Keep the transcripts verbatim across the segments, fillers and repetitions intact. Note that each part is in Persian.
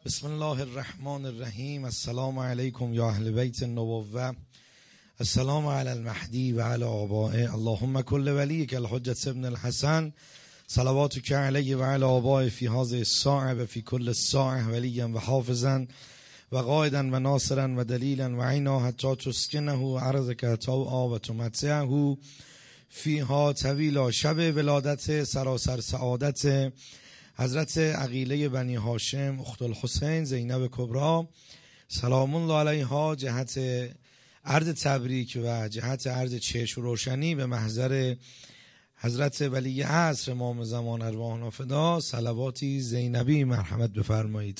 بسم الله الرحمن الرحیم. السلام علیکم یا اهل بیت النبوة. السلام علی المهدی و علی آبائه. اللهم کل ولیک الحجة ابن الحسن صلواتک علیه و علی آبائه فی هذه الساعة و فی کل ساعة ولیا و حافظا و قائدا و ناصرا و دلیلا و عینا حتی تسکنه ارضک طوعا و تمتعه فیها طویلا. شب ولادت سراسر سعادت حضرت عقیله بنی هاشم اخت الحسین زینب کبری سلام الله علیها جهت عرض تبریک و جهت عرض چشم روشنی به محضر حضرت ولی عصر امام زمان ارواحنا فدا صلواتی زینبی مرحمت بفرمایید.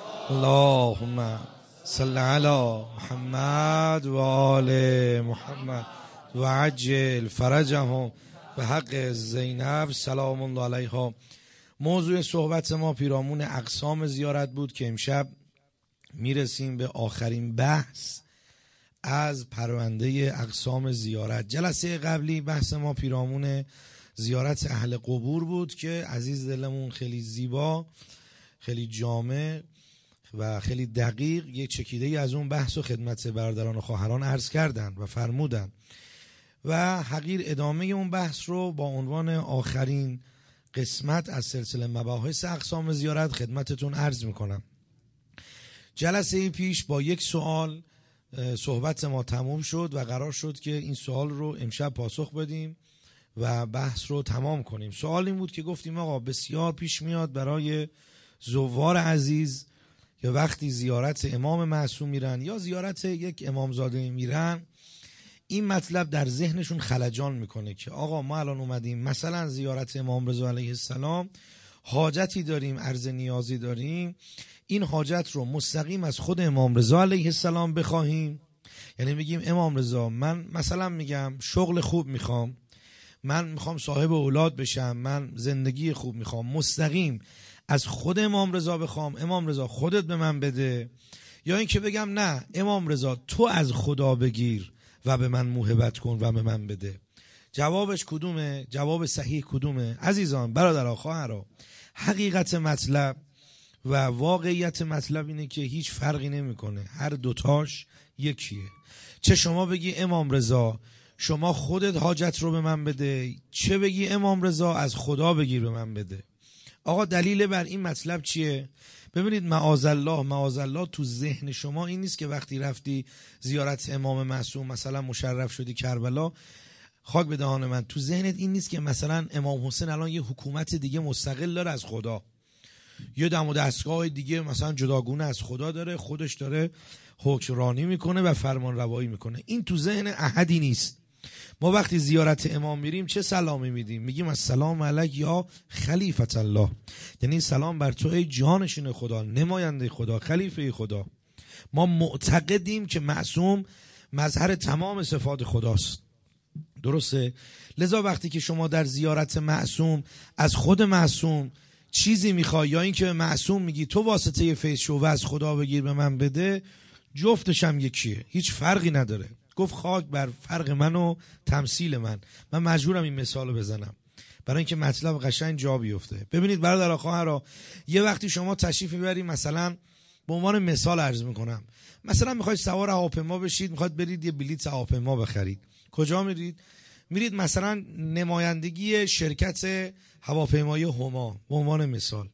اللهم صل علی محمد و آل محمد و عجل فرجهم به حق زینب سلام الله علیها. موضوع صحبت ما پیرامون اقسام زیارت بود که امشب میرسیم به آخرین بحث از پرونده اقسام زیارت. جلسه قبلی بحث ما پیرامون زیارت اهل قبور بود که عزیز دلمون خیلی زیبا، خیلی جامع و خیلی دقیق یک چکیده از اون بحث و خدمت برادران و خواهران عرض کردن و فرمودن و حقیر ادامه اون بحث رو با عنوان آخرین قسمت از سلسله مباحث اقسام زیارت خدمتتون عرض میکنم. جلسه پیش با یک سوال صحبت ما تموم شد و قرار شد که این سوال رو امشب پاسخ بدیم و بحث رو تمام کنیم. سوال این بود که گفتیم آقا بسیار پیش میاد برای زوار عزیز که وقتی زیارت امام معصوم میرن یا زیارت یک امامزاده میرن این مطلب در ذهنشون خلجان میکنه که آقا ما الان اومدیم مثلا زیارت امام رضا علیه السلام، حاجتی داریم، عرض نیازی داریم، این حاجت رو مستقیم از خود امام رضا علیه السلام بخواهیم. یعنی میگیم امام رضا من مثلا میگم شغل خوب میخوام، من میخوام صاحب اولاد بشم، من زندگی خوب میخوام، مستقیم از خود امام رضا بخوام امام رضا خودت به من بده، یا اینکه بگم نه امام رضا تو از خدا بگیر و به من موهبت کن و به من بده. جوابش کدومه؟ جواب صحیح کدومه؟ عزیزان برادرها خواهرها، حقیقت مطلب و واقعیت مطلب اینه که هیچ فرقی نمیکنه، هر دوتاش یکیه. چه شما بگی امام رضا شما خودت حاجت رو به من بده، چه بگی امام رضا از خدا بگیر به من بده. آقا دلیل بر این مطلب چیه؟ ببینید معاذالله معاذالله تو ذهن شما این نیست که وقتی رفتی زیارت امام معصوم مثلا مشرف شدی کربلا، خاک به دهان من، تو ذهنت این نیست که مثلا امام حسین الان یه حکومت دیگه مستقل داره از خدا، یه دم و دستگاه دیگه مثلا جداگونه از خدا داره، خودش داره حکمرانی میکنه و فرمان روایی میکنه. این تو ذهن احدی نیست. ما وقتی زیارت امام میریم چه سلامی میدیم؟ میگیم السلام علیک یا خلیفت الله، یعنی سلام بر تو ای جانشین خدا، نماینده خدا، خلیفه خدا. ما معتقدیم که معصوم مظهر تمام صفات خداست. درسته؟ لذا وقتی که شما در زیارت معصوم از خود معصوم چیزی میخوای یا اینکه معصوم میگی تو واسطه فیض شو و از خدا بگیر به من بده، جفتش هم یکیه، هیچ فرقی نداره. گفت خاک بر فرق من و تمثیل من. من مجبورم این مثال رو بزنم برای اینکه مطلب قشنگ جا بیفته. ببینید برادر خواهرها، یه وقتی شما تشریف میبرید، مثلا به عنوان مثال عرض میکنم، مثلا میخواید سوار هواپیما بشید، میخواید برید یه بلیط هواپیما بخرید، کجا میرید؟ میرید مثلا نمایندگی شرکت هواپیمایی هما به عنوان مثال.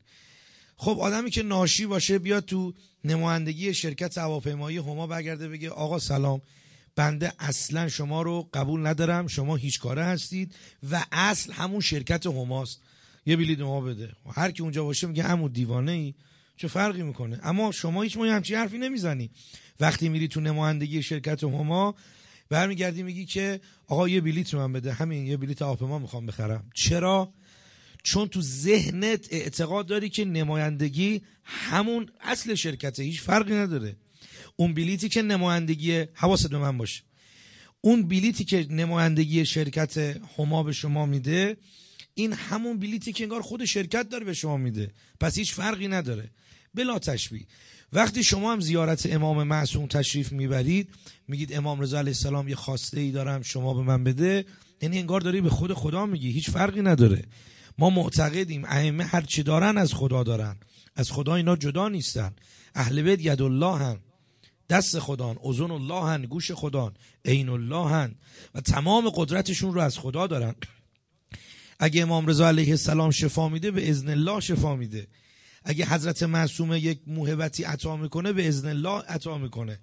خب آدمی که ناشی باشه بیاد تو نمایندگی شرکت هواپیمایی هما برگرده بگه آقا سلام، بنده اصلا شما رو قبول ندارم، شما هیچ کاره هستید و اصل همون شرکت هماست، یه بلیط ما بده. هر کی اونجا باشه میگه عمو دیوانه ای، چه فرقی میکنه؟ اما شما هیچ موقع همچین حرفی نمیزنی. وقتی میری تو نمایندگی شرکت هما برمیگردی میگی که آقا یه بلیط من بده، همین یه بلیط هواپیما میخوام بخرم. چرا؟ چون تو ذهنت اعتقاد داری که نمایندگی همون اصل شرکته، هیچ فرقی نداره. اون بلیتی که نمایندگی، حواست به من باشه، اون بلیتی که نمایندگی شرکت هما به شما میده این همون بلیتی که انگار خود شرکت داره به شما میده، پس هیچ فرقی نداره. بلا تشبیه وقتی شما هم زیارت امام معصوم تشریف میبرید میگید امام رضا علیه السلام یه خواسته ای دارم شما به من بده، یعنی انگار داری به خود خدا میگی، هیچ فرقی نداره. ما معتقدیم ائمه هر چی دارن از خدا دارن، از خدا اینا جدا نیستن. اهل بیت ید الله هن، دست خدان، اذن الله هن، گوش خدان، عین الله هن و تمام قدرتشون رو از خدا دارن. اگه امام رضا علیه السلام شفا میده به اذن الله شفا میده. اگه حضرت معصومه یک موهبتی عطا میکنه به اذن الله عطا میکنه.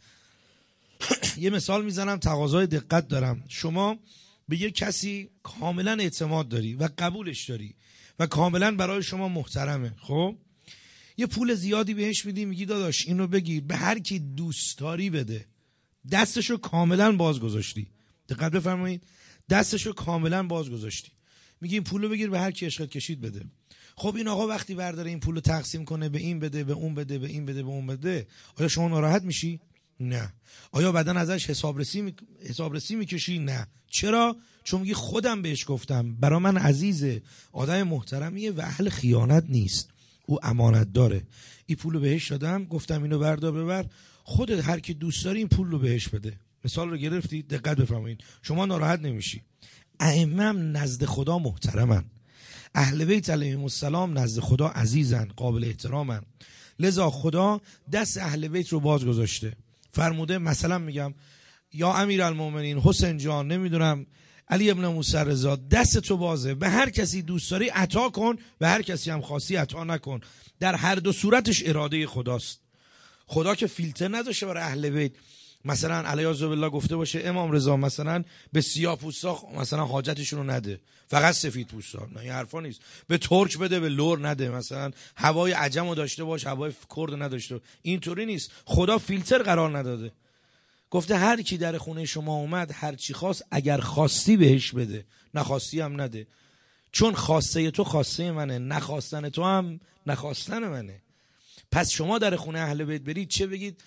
یه مثال میزنم تقاضای دقت دارم. شما به یک کسی کاملا اعتماد داری و قبولش داری و کاملا برای شما محترمه، خب یه پول زیادی بهش میدی، میگی داداش اینو بگیر به هر کی دوست داری بده. دستشو کاملا باز گذاشتی، دقت بفرمایید، دستشو کاملا باز گذاشتی، میگی این پولو بگیر به هر کی عشقت کشید بده. خب این آقا وقتی برداره این پولو تقسیم کنه، به این بده، به اون بده، به این بده، به اون بده، آیا شما ناراحت میشی؟ نه. آیا بعدن ازش حسابرسی می... حسابرسی میکشی؟ نه. چرا؟ چون میگی خودم بهش گفتم، برا من عزیزه، آدم محترمیه و اهل خیانت نیست، او امانت داره. این پولو بهش دادم، گفتم اینو بردار ببر، خودت هر کی دوست داری این پول رو بهش بده. مثال رو گرفتی؟ دقت بفرمایید، شما ناراحت نمیشی. ائمه نزد خدا محترمن، اهل بیت علیهم السلام نزد خدا عزیزن، قابل احترامن. لذا خدا دست اهل بیت رو باز گذاشته، فرموده مثلا میگم یا امیرالمومنین حسین جان، نمیدونم علی ابن موسی رضا، دست تو بازه، به هر کسی دوست داری عطا کن، به هر کسی هم خواستی عطا نکن. در هر دو صورتش اراده خداست. خدا که فیلتر نذاشه برای اهل بیت، مثلا علیاذ بالله گفته باشه امام رضا مثلا به سیاه پوستا مثلا حاجتشون رو نده، فقط سفید پوستا، نه این حرفا نیست. به ترک بده، به لور نده، مثلا هوای عجمو داشته باش، هوای کرد نداشته. اینطوری نیست، خدا فیلتر قرار نداده. گفته هر کی در خونه شما اومد هر چی خواست، اگر خواستی بهش بده، نخواستی هم نده. چون خواسته تو خواسته منه، نخواستن تو هم نخواستن منه. پس شما در خونه اهل بیت برید، چه بگید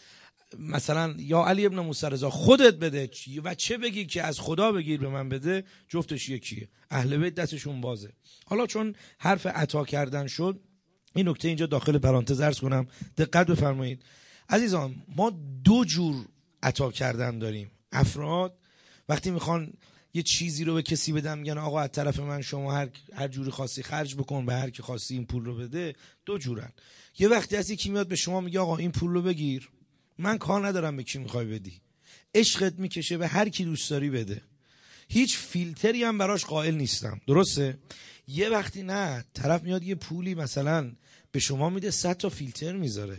مثلا یا علی ابن موسی رضا خودت بده، و چه بگی که از خدا بگیر به من بده، جفتش یکیه. اهل بیت دستشون بازه. حالا چون حرف عطا کردن شد، این نکته اینجا داخل پرانتز عرض کنم، دقت بفرمایید عزیزان. ما دو جور عطا کردن داریم. افراد وقتی میخوان یه چیزی رو به کسی بدن، میگن آقا از طرف من شما هر هر جوری خواستی خرج بکن، به هر کی خواستی این پول رو بده. دو جورن. یه وقتی از یکی میاد به شما میگه آقا این پول رو بگیر، من کار ندارم به کی میخوای بدی، عشقت میکشه به هر کی دوست داری بده، هیچ فیلتری هم براش قائل نیستم، درسته؟ یه وقتی نه، طرف میاد یه پولی مثلا به شما میده، صد تا فیلتر میذاره.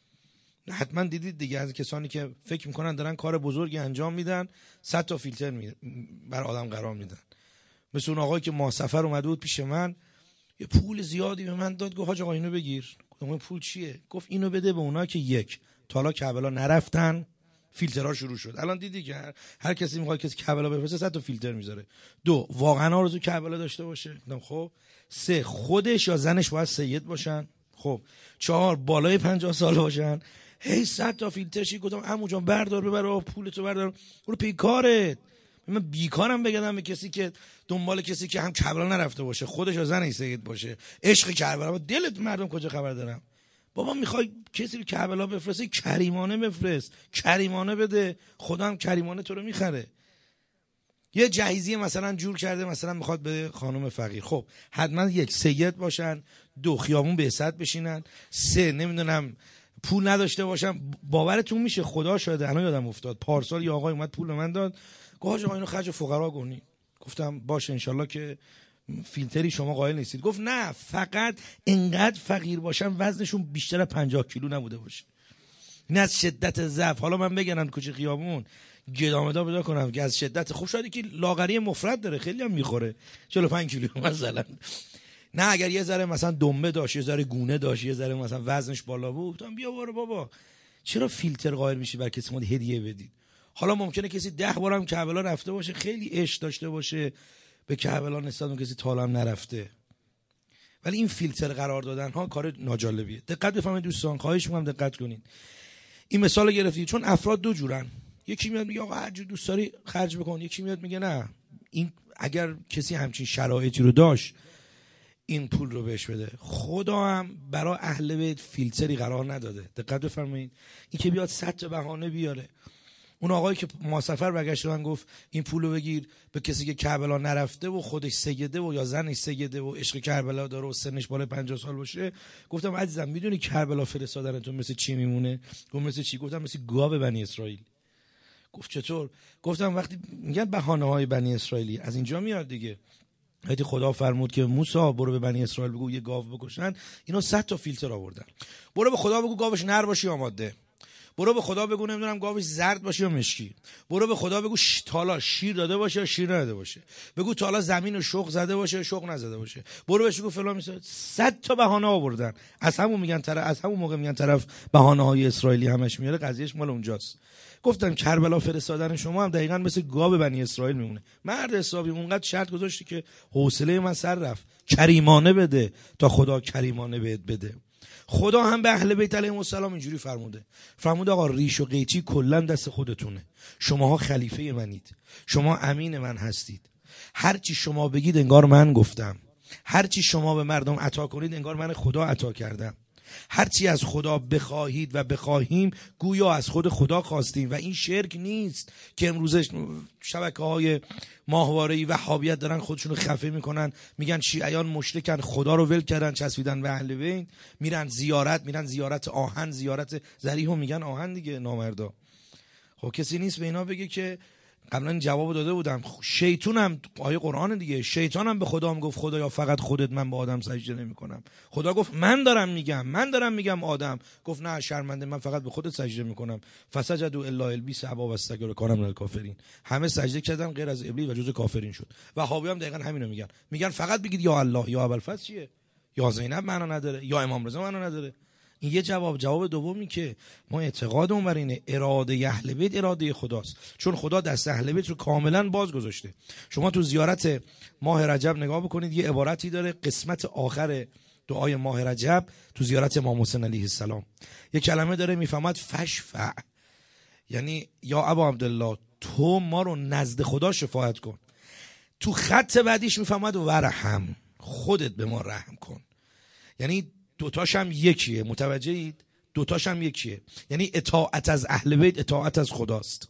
حتما دیدید دیگه از کسانی که فکر میکنن دارن کار بزرگی انجام میدن، صد تا فیلتر می... بر آدم قرار میدن. مثل اون آقایی که ماه سفر اومده بود پیش من، یه پول زیادی به من داد، گفت حاج آقا اینو بگیر. گفتم این پول چیه؟ گفت اینو بده به اونا که یک تا حالا کربلا نرفتن، فیلترها شروع شد. الان دیدی که هر, هر کسی میخواد کسی کربلا بفرسته صد تا فیلتر میذاره. دو، واقعا آرزو کربلا داشته باشه. خب سه، خودش یا زنش باید سید باشن. خب چهار، بالای پنجاه سال باشن. هی صد تا فیلتر شی. گفتم عمو جان بردار ببر، پولتو بردار، برو پی کارت. من بیکارم بگم به کسی که دنبال کسی که هم کربلا نرفته باشه، خودش یا زنش سید باشه، عشق کربلا. دلت مردم کجا خبر دارم؟ بابا میخوای کسی رو کربلا بفرستی، کریمانه بفرست، کریمانه بده، خدا هم کریمانه تو رو میخره. یه جهیزیه مثلا جور کرده، مثلا میخواد به خانم فقیر، خب حتما یک سید باشن، دو خیابون بعثت بشینن، سه نمیدونم پول نداشته باشن. باورتون میشه خدا شاهده، الان یادم افتاد پارسال یه آقای اومد پول به من داد، گفت آقا اینو خرج فقرا کنی. گفتم باشه انشالله که فیلتری شما قائل نیستید. گفت نه، فقط انقدر فقیر باشن وزنشون بیشتر از پنجاه کیلو نبوده باشه، نه از شدت ضعف. حالا من بگنم کوچه خیابون گدامدا پیدا کنم که از شدت، خوب شاید که لاغری مفرد داره خیلی هم میخوره، چهل و پنج کیلو مثلا. نه اگر یه ذره مثلا دنبه داشت، یه ذره گونه داشت، یه ذره مثلا وزنش بالا بود، گفتم بیا بارو بابا، چرا فیلتر قائل میشی بر کسی مود هدیه بدید؟ حالا ممکنه کسی ده بارم کربلا رفته باشه، خیلی عشق داشته باشه به کربلا، نسبت اون کسی تا هم نرفته، ولی این فیلتر قرار دادن ها کار ناجالبیه. دقت بفرمایید دوستان، خواهش می‌کنم دقت کنین. این مثال گرفتید چون افراد دو جورن. یکی میاد میگه آقا هر جور دوست داری خرج بکن، یکی میاد میگه نه، این اگر کسی همچین شرایطی رو داشت این پول رو بهش بده. خدا هم برای اهل بیت فیلتری قرار نداده. دقت بفرمایید، این که بیاد صد تا بهانه بیاره، اون آقایی که ما سفر برگشت من گفت این پولو بگیر به کسی که کربلا نرفته و خودش سیده و یا زنش سیده و عشق کربلا داره و سنش بالای پنجاه سال باشه. گفتم عزیزم میدونی کربلا فرستادنتون مثل چی میمونه؟ گفت مثل چی؟ گفتم مثل گاو بنی اسرائیل. گفت چطور؟ گفتم وقتی میگن بهانه‌های بنی اسرائیلی از اینجا میاد دیگه. وقتی خدا فرمود که موسی برو به بنی اسرائیل بگو یه گاو بکشن، اینا صد تا فیلتر آوردن. برو به خدا بگو گاوش نر باشه یا ماده. برو به خدا بگو نمیدونم گاوش زرد باشه یا مشکی. برو به خدا بگو تالا شیر داده باشه یا شیر نداده باشه. بگو تالا زمین رو شوق زده باشه یا شوق نزده باشه. برو بهش بگو فلان میشه. صد تا بهانه آوردن. از همون میگن طرف از همون موقع میگن طرف بهانه‌های اسرائیلی همش میاره، قضیهش مال اونجاست. گفتم کربلا فرستادن شما هم دقیقاً مثل گاو بنی اسرائیل میمونه. مرد حسابی اونقدر شرط گذاشتی که حوصله من سر رفت. کریمانه بده تا خدا کریمانه بهت بده. خدا هم به اهل بیت علیهم السلام اینجوری فرموده. فرموده آقا ریش و قیچی کلا دست خودتونه. شماها خلیفه منید. شما امین من هستید. هر چی شما بگید انگار من گفتم. هر چی شما به مردم عطا کنید انگار من خدا عطا کردم. هر چی از خدا بخواهید و بخواهیم گویا از خود خدا خواستیم و این شرک نیست که امروزش شبکه‌های ماهواره‌ای وهابیت دارن خودشونو خفه میکنن، میگن شیعیان مشرکن، خدا رو ول کردن چسبیدن به اهل بیت، میرن زیارت میرن زیارت آهن، زیارت ذریحو میگن آهن دیگه نامردا. خب کسی نیست به اینا بگه که قبلا جواب داده بودم. شیطان هم آیه قرآن دیگه، شیطان هم به خدا میگفت خدایا فقط خودت، من به آدم سجده نمیکنم. خدا گفت من دارم میگم من دارم میگم آدم. گفت نه شرمنده، من فقط به خودت سجده میکنم. فسجدوا الا ابلیس ابا واستکبر کان من الکافرین. همه سجده کردن غیر از ابلیس و جزء کافرین شد. وهابی هم دقیقاً همینو میگن. میگن فقط بگید یا الله. یا ابوالفضل چیه؟ یا زینب معنا نداره، یا امام رضا معنا نداره. این یه جواب. جواب دومی که ما اعتقادمون بر اینه اراده اهل بیت اراده خداست، چون خدا دست اهل بیت رو کاملا باز گذاشته. شما تو زیارت ماه رجب نگاه بکنید، یه عبارتی داره قسمت آخر دعای ماه رجب تو زیارت امام حسین علیه السلام، یه کلمه داره میفهمد فشفع، یعنی یا ابا عبدالله تو ما رو نزد خدا شفاعت کن. تو خط بعدیش میفهمد ورحم، خودت به ما رحم کن. یعنی دوتاش هم یکیه، متوجهید؟ دوتاش هم یکیه، یعنی اطاعت از اهل بیت اطاعت از خداست.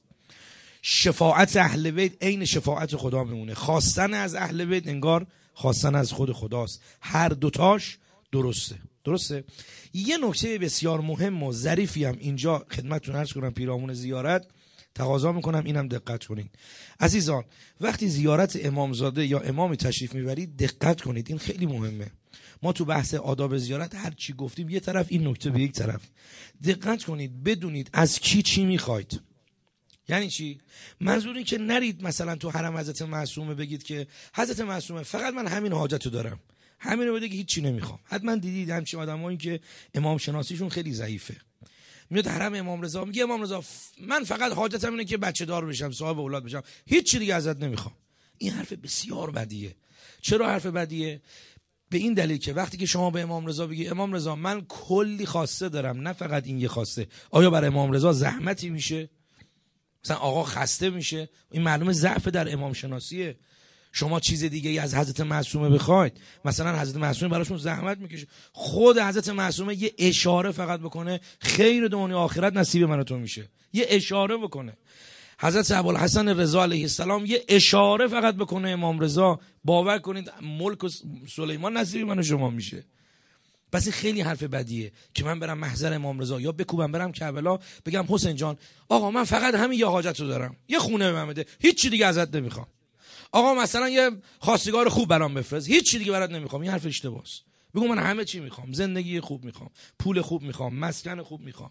شفاعت اهل بیت عین شفاعت خدا میمونه. خواستن از اهل بیت انگار خواستن از خود خداست. هر دوتاش درسته. درسته؟ یه نکته بسیار مهم و ظریفی هم اینجا خدمتتون عرض کنم پیرامون زیارت تقاضا میکنم اینم دقت کنید. عزیزان وقتی زیارت امامزاده یا امامی تشریف میبرید دقت کنید، این خیلی مهمه. ما تو بحث آداب زیارت هر چی گفتیم یه طرف، این نکته به یک طرف. دقت کنید بدونید از کی چی میخواید. یعنی چی؟ منظور این که نرید مثلا تو حرم حضرت معصومه بگید که حضرت معصومه فقط من همین حاجتو دارم، همین رو بده که هیچ چی نمیخوام. حتما دیدید همچین آدمایی که امام شناسیشون خیلی ضعیفه، میاد حرم امام رضا میگه امام رضا من فقط حاجتم اینه که بچه دار بشم، صاحب اولاد بشم، هیچ چیزی دیگه ازت نمیخوام. این حرف بسیار بدیه. چرا حرف بدیه؟ به این دلیل که وقتی که شما به امام رضا بگی امام رضا من کلی خواسته دارم، نه فقط این یه خواسته، آیا برای امام رضا زحمتی میشه؟ مثلا آقا خسته میشه؟ این معلومه ضعف در امام شناسیه. شما چیز دیگه ای از حضرت معصومه بخواید، مثلا حضرت معصومه براشون زحمت میکشه، خود حضرت معصومه یه اشاره فقط بکنه خیر دنیا آخرت نصیب من و تو میشه، یه اشاره بکنه. حضرت ابوالحسن رضا علیه السلام یه اشاره فقط بکنه امام رضا، باور کنید ملک سلیمان نصیب من و شما میشه. پس این خیلی حرف بدیه که من برم محضر امام رضا یا بکوبم برم کربلا بگم حسین جان آقا من فقط همین یه حاجت رو دارم، یه خونه به من بده، هیچ چی دیگه ازت نمیخوام. آقا مثلا یه خواستگار خوب برام بفرست، هیچ چی دیگه برات نمیخوام. این حرف اشتباهه. بگو من همه چی میخوام، زندگی خوب میخوام، پول خوب میخوام، مسکن خوب میخوام.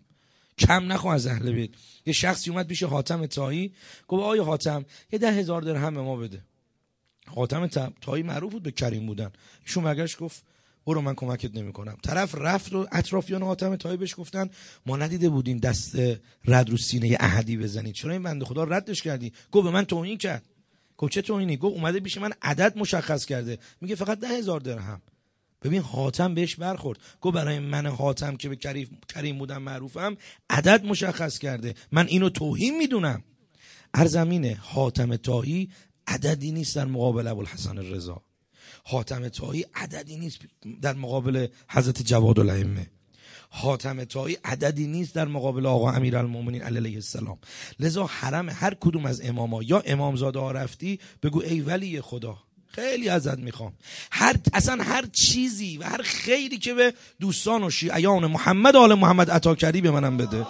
کم نخوا از اهل بیت. یه شخصی اومد پیش حاتم طایی گفت آقای حاتم یه ده هزار درهم به ما بده. حاتم طایی معروف بود به کریم بودن. ایشون برگشت گفت برو من کمکت نمیکنم. طرف رفت و اطرافیان حاتم طایی بهش گفتن ما ندیده بودیم دست رد رو سینه احدی بزنید، چرا این بنده خدا ردش کردی؟ گفت به من توهین کرد. گفت چه توهینی؟ گفت اومده پیش من عدد مشخص کرده، میگه فقط ده هزار درهم. ببین حاتم بهش برخورد، گفت برای من حاتم که به کریم کریم بودم معروفم عدد مشخص کرده، من اینو توهین میدونم. ارزمینه حاتم طایی عددی نیست در مقابل ابوالحسن رضا. حاتم طایی عددی نیست در مقابل حضرت جواد الائمه. حاتم طایی عددی نیست در مقابل آقا امیرالمومنین علیه السلام. لذا حرم هر کدوم از اماما یا امامزاده ها رفتی بگو ای ولی خدا خیلی ازت میخوام، هر اصلا هر چیزی و هر خیری که به دوستان و شیعیان محمد آل محمد عطا کردی به منم بده.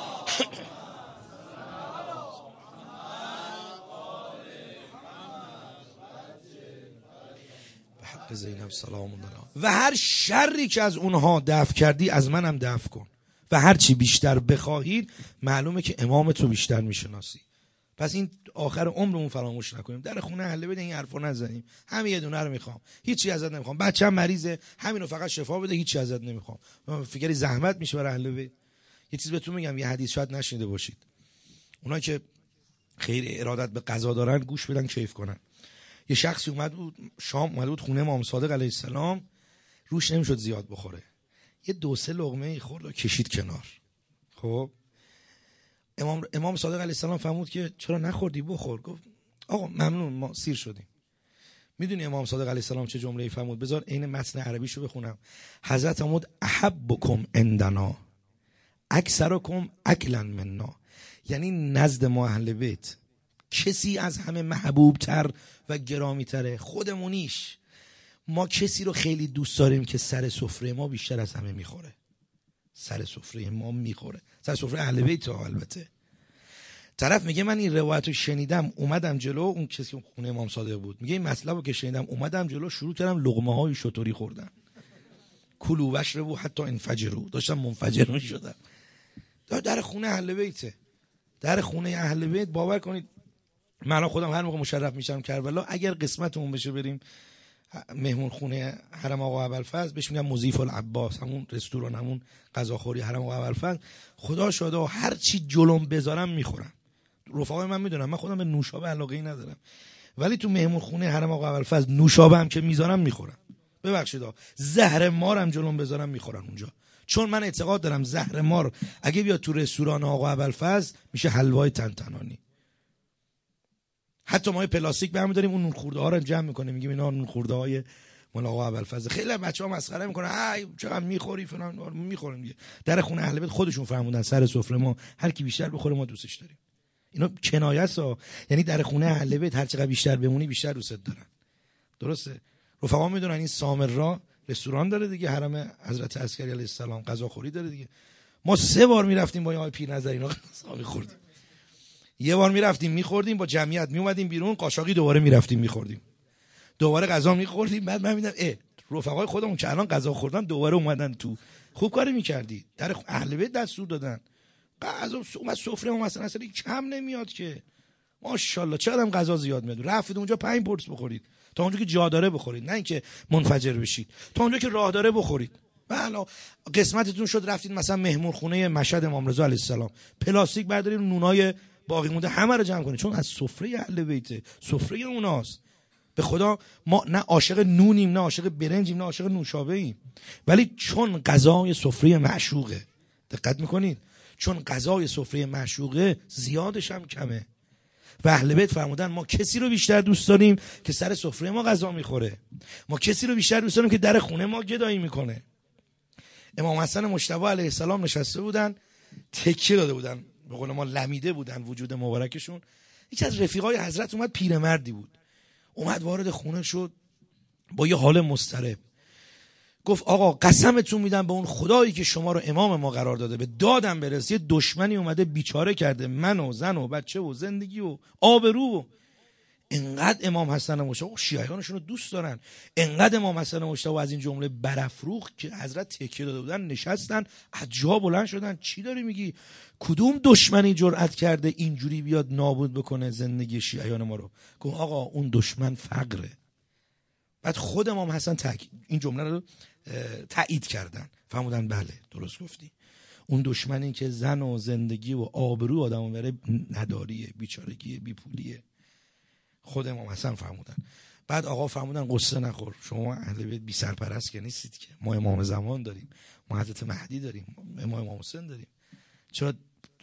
زینب سلام الله. و هر شری که از اونها دفع کردی از منم دفع کن و هر چی بیشتر بخواهید معلومه که امام تو بیشتر میشناسی. پس این آخر عمرمون فراموش نکنیم، در خونه اهل بیت این حرفو نزنیم. همین یه دونه رو میخوام، هیچی ازت نمیخوام، بچه‌م مریضه همینو فقط شفا بده، هیچی ازت نمیخوام. فکری زحمت میشه برای اهل بیت. یه چیز بهتون میگم، یه حدیث شاید نشنیده باشید، اونایی که خیر ارادت به قضا دارن گوش بدن کیف کنن. یه شخصی اومد بود شام، اومد بود خونه امام صادق علیه السلام، روش نمیشد زیاد بخوره، یه دو سه لقمه خورد و کشید کنار. خب امام امام صادق علیه السلام فرمود که چرا نخوردی بخور. گفت آقا ممنون ما سیر شدیم. میدونی امام صادق علیه السلام چه جمله‌ای فرمود؟ بذار عین متن عربیشو بخونم. حضرت فرمود احبکم عندنا اکثرکم اکلا منا، یعنی نزد ما اهل بیت کسی از همه محبوب تر و گرامی تره خودمونیش. ما کسی رو خیلی دوست داریم که سر سفره ما بیشتر از همه میخوره. سر سفره ما میخوره، سر سفره اهل بیت البته. طرف میگه من این روایت رو شنیدم اومدم جلو، اون کسی که خونه امام صادق بود میگه این مطلب رو که شنیدم اومدم جلو شروع کردم لقمه های شطوری خوردن. کلوا واشربوا حتی انفجروا، داشتم منفجر میشدم. در خونه اهل بیته، در خونه اهل بیت. باور کنید من خودم هر موقع مشرف میشم کربلا، اگر قسمتمون بشه بریم مهمون خونه حرم آقا ابوالفضل، بهش میگم مضیف العباس، همون رستوران همون غذاخوری حرم آقا ابوالفضل، خدا شاده هر چی جلوم بذارم میخورم. رفقای من میدونم من خودم به نوشابه علاقه ای ندارم، ولی تو مهمون خونه حرم آقا ابوالفضل نوشابه هم که میذارم میخورم. ببخشید زهر مارم جلوم بذارم میخورم اونجا، چون من اعتقاد دارم زهر مار اگه بیاد تو رستوران آقا ابوالفضل میشه حلوای تنتنانی. حتی ما پلاستیک برمی‌داریم اون نون خورده ها رو جمع می‌کنیم، میگیم اینا نون خورده های مال آقا ابوالفضل. خیلی بچه‌ها مسخره می‌کنن ای چقدر می‌خوری فلان، می‌خوریم دیگه. در خونه اهل بیت خودشون فرمودن سر سفره ما هر کی بیشتر بخوره ما دوستش داریم. اینا کنایه است، یعنی در خونه اهل بیت هر چقدر بیشتر بمونی بیشتر دوست دارن. درسته؟ رفقا میدونن این سامرا رستوران داره دیگه، حرم حضرت عسکری علیه السلام غذاخوری داره دیگه. ما سه بار میرفتیم با این آقای پیرنظر اینا غذا می‌خوردیم. یه بار میرفتیم میخوردیم با جمعیت میومدیم بیرون، قاشاقی دوباره میرفتیم میخوردیم، دوباره غذا میخوردیم. بعد من میدم اه رفقای خودمون که الان غذا خوردن دوباره اومدن تو، خوب کاری میکردی. در اهل بیت دستور دادن غذا اومد سفره ما مثلا اصلا کم نمیاد که ماشاءالله چقدرم غذا زیاد میاد. رفتید اونجا پنج پرس بخورید، تا اونجا که جا داره بخورید، نه اینکه منفجر بشید، تا اونجا که راه داره بخورید. بله قسمتتون شد رفتید مثلا مهمون خونه مشهد امام رضا علیه السلام، پلاستیک بردارید نونای باقی مونده همه رو جمع کنید، چون از سفره اهل بیت، سفره اوناست. به خدا ما نه عاشق نونیم، نه عاشق برنجیم، نه عاشق نوشابه ایم، ولی چون غذای سفره معشوقه، دقت میکنید، چون غذای سفره معشوقه زیادش هم کمه. و اهل بیت فرمودن ما کسی رو بیشتر دوست داریم که سر سفره ما غذا میخوره، ما کسی رو بیشتر دوست داریم که در خونه ما گدایی میکنه. امام حسن مجتبی علیه السلام نشسته بودن، تکیه داده بودن، به قول ما لمیده بودن وجود مبارکشون. یکی از رفیقای حضرت اومد، پیرمردی بود، اومد وارد خونه شد با یه حال مضطرب، گفت آقا قسمتون میدم به اون خدایی که شما رو امام ما قرار داده به دادم برس، یه دشمنی اومده بیچاره کرده من و زن و بچه و زندگی و آبرو. انقدر امام حسن مجتبی شیعیانشون رو دوست دارن، انقدر امام حسن مجتبی از این جمله برافروخت که حضرت تکیه داده بودن نشستن، از جا بلند شدن. چی داری میگی؟ کدوم دشمنی جرأت کرده اینجوری بیاد نابود بکنه زندگی شیعیان ما رو؟ گفت آقا اون دشمن فقره. بعد خود امام حسن تاکید این جمله رو تایید کردن، فهمودن بله درست گفتی، اون دشمنی که زن و زندگی و آبرو آدمو بره نداریه، بیچارگی، بیپولیه. خود امام حسن فرمودن. بعد آقا فرمودن قصه نخور، شما اهل بیت بی سرپرست که نیستید که، ما امام زمان داریم، ما حضرت مهدی داریم، ما امام حسین داریم، چرا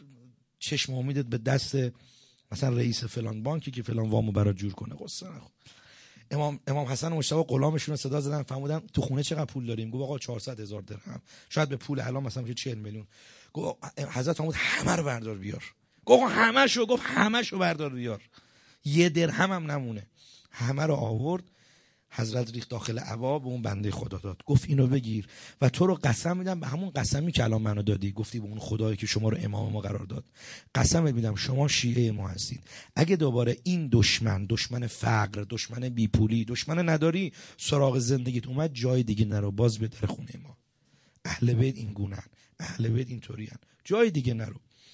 چشم امیدت به دست مثلا رئیس فلان بانکی که فلان وامو برات جور کنه؟ قصه نخور. امام امام حسن و مجتبی غلامشون رو صدا زدن، فهمیدن تو خونه چقدر پول داریم. گفت آقا چهارصد هزار درهم، شاید به پول الان مثلا میشه چهل میلیون. گفت حضرت فرمود همه رو بردار بیار. گفت همه شو. گفت همه شو بردار بیار، یه درهم هم نمونه. همه رو آورد، حضرت ریخت داخل عبا، به اون بنده خدا داد. گفت اینو بگیر و تو رو قسم میدم به همون قسمی که الان منو دادی، گفتی به اون خدایی که شما رو امام ما قرار داد، قسمت میدم شما شیعه ما هستید، اگه دوباره این دشمن، دشمن فقر، دشمن بیپولی، دشمن نداری سراغ زندگیت اومد، جای دیگه نرو، باز به در خونه ما. اهل بیت این گونن، اهل بیت اینطورین، جای دیگه نرو.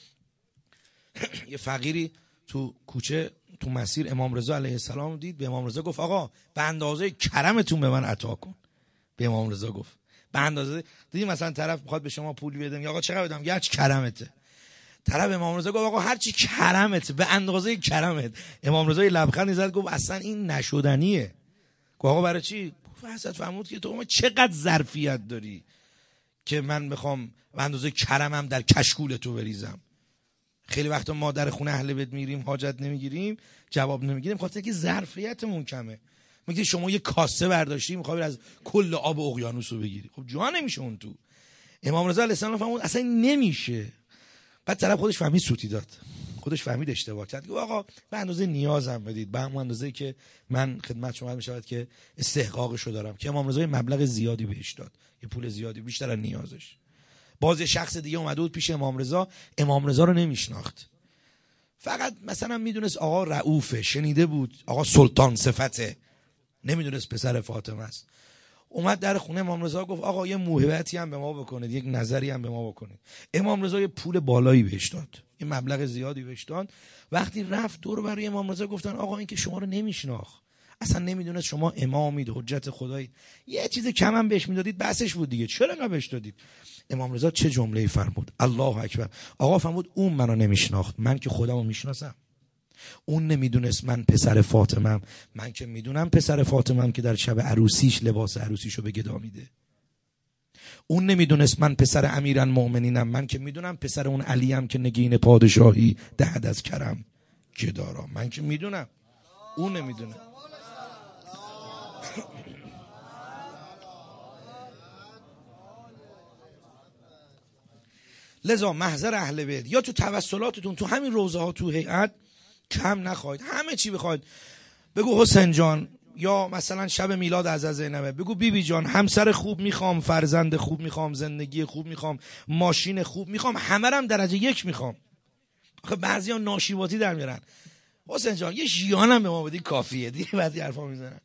یه فقیری تو کوچه تو مسیر امام رضا علیه السلام دید، به امام رضا گفت آقا به اندازه کرمتون به من عطا کن. به امام رضا گفت به اندازه، دیدی مثلا طرف میخواد به شما پول بده، میگه آقا چقدر بدم؟ گرچ کرمته. طرف امام رضا گفت آقا هر چی کرمته، به اندازه کرمت. امام رضا لبخند زد گفت اصلا این نشدنیه. گفت آقا برای چی؟ گفت حضرت فرمود که تو چقدر ظرفیت داری که من بخوام به اندازه کرمم در کشکول تو بریزم. خیلی وقتا ما در خونه اهل بیت میریم حاجت نمیگیریم، جواب نمیگیریم، خاطر اینکه ظرفیتمون کمه. میگه شما یه کاسه برداشتی میخوای از کل آب اقیانوس رو بگیری، خب جا نمیشه اون تو. امام رضا علیه السلام فهمید اصلا نمیشه. بعد طرف خودش فهمید سوتی داد، خودش فهمید اشتباه کرد. گفت آقا به اندازه نیازم بدید، به همون اندازه‌ای که من خدمت شما میشود که استحقاقشو دارم. که امام رضا مبلغ زیادی بهش داد، یه پول زیادی بیشتر از نیازش. باز شخص دیگه اومده بود پیش امام رضا، امام رضا رو نمیشناخت، فقط مثلا میدونست آقا رؤوفه، شنیده بود آقا سلطان صفته، نمیدونست پسر فاطمه است. اومد در خونه امام رضا گفت آقا یه موهبتی هم به ما بکنید، یک نظری هم به ما بکنید. امام رضا یه پول بالایی بهش داد، یه مبلغ زیادی بهش داد. وقتی رفت دور برای امام رضا گفتن آقا این که شما رو نمیشناخت، اصلا نمیدونست شما امامید، حجت خدایی، یه چیز کم هم بهش میدادید بسش بود دیگه، چرا انقدر بهش دادید؟ امام رضا چه جمله‌ای فرمود؟ الله اکبر. آقا فرمود اون منو نمیشناخت، من که خودمو میشناسم. اون نمیدونست من پسر فاطمه‌ام، من که میدونم پسر فاطمه‌ام که در شب عروسیش لباس عروسیشو به گدا میده. اون نمیدونست من پسر امیرالمؤمنینم، من که میدونم پسر اون علیم که نگین پادشاهی دهد از کرم جدارا، من که میدونم. اون نمیدونه. لذا محضر اهل بیت یا تو توسلاتتون، تو همین روزه ها، تو هیئت کم نخواید، همه چی بخواید. بگو حسین جان، یا مثلا شب میلاد از زینبه بگو بی بی جان همسر خوب میخوام، فرزند خوب میخوام، زندگی خوب میخوام، ماشین خوب میخوام، همه رم درجه یک میخوام. آخه بعضیا ناشیواتی در میارن، حسین جان یه ژیانم به ما بدی کافیه دیگه، بعضی حرفا میزنن.